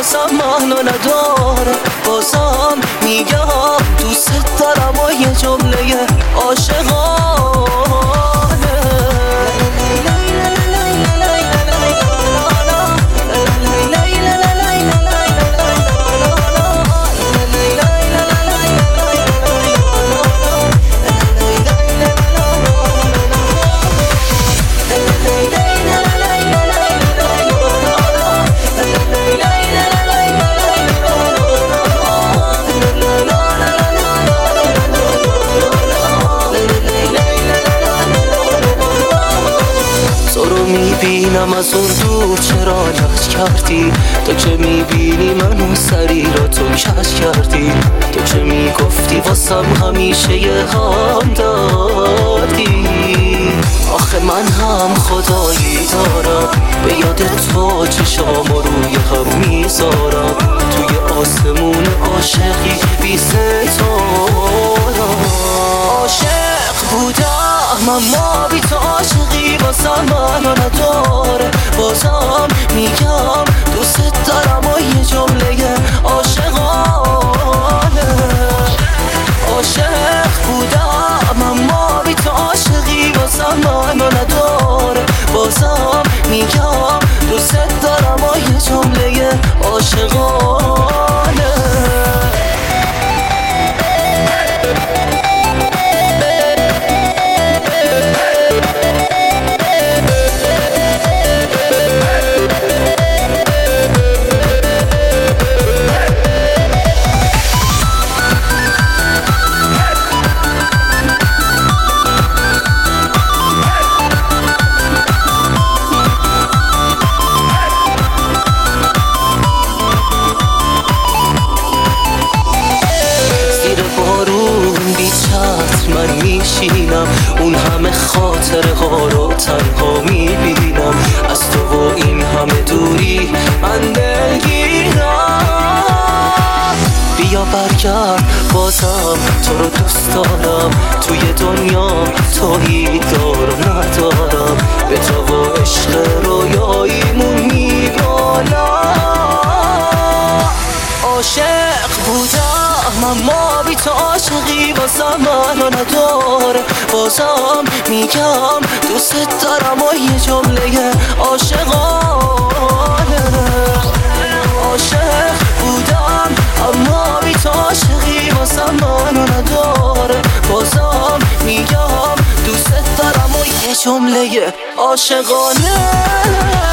واسم معنی نداره. بازم میگم دوست دارم و یه جمله عاشقانه. میبینم از اون دور چرا لج کردی؟ تو که میبینی منو سری را تو کش کردی. تو که میگفتی واسم همیشه یه هم دادی. آخه من هم خدایی دارم به یاد تو چشام روی هم میذارم. توی آسمون عاشقی بی ستاره. عاشق بودم اما بی تو عاشقی واسم معنی نداره. بازم میگم دوست دارم و یه جمله عاشقانه. عاشق بودم اما بی تو عاشقی واسم معنی نداره. بازم میگم دوست دارم و یه جمله عاشقانه. من میشینم اون همه خاطره ها رو تنها میبینم. از تو و این همه دوری من دلگیرم. بیا برگرد بازم تو رو دوست دارم. توی دنیا تویی دارم ندارم. به تو و عشق رویاییمون میبالم. عاشق بودم اما بی تو عاشقی واسم معنی نداره. بازم میگم دوست دارم و یه جمله عاشقانه. عاشق بودم اما بی تو عاشقی واسم معنی نداره. بازم میگم دوست دارم و یه جمله عاشقانه.